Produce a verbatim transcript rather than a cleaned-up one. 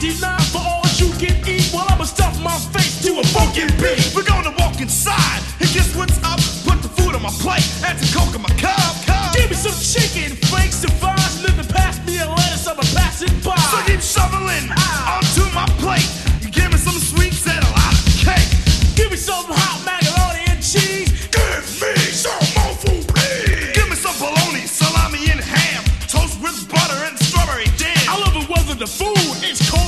ninety-nine for all you can eat while I'ma stuff my face to a funky beat. We're gonna walk inside and guess what's up? Put the food on my plate and some coke in my cup. cup. Give me some chicken, flakes and fries, and then pass me a lettuce, I'ma pass it by. So keep shoveling onto my plate. You give me some sweets and a lot of cake. Give me some hot macaroni and cheese. Give me some more food, please. Give me some bologna, salami, and ham. Toast with butter and strawberry jam. I love it whether the food is cold